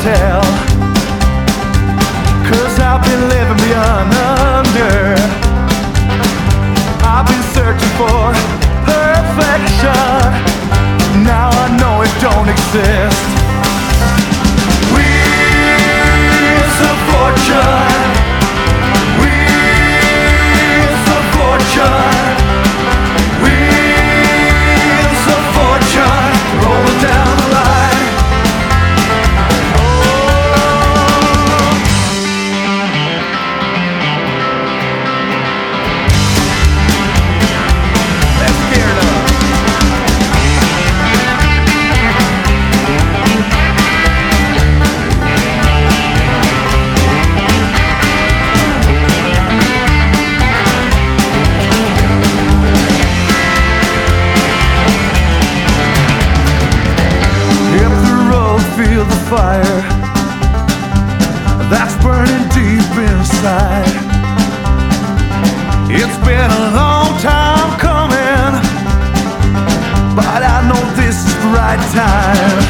tell, 'cause I've been living beyond under. I've been searching for perfection. Now I know it don't exist. Wheels of fortune, wheels of fortune, wheels of fortune, rolling down the line. Let's gear it up. Feel the fire that's burning deep inside. It's been a long time coming, but I know this is the right time.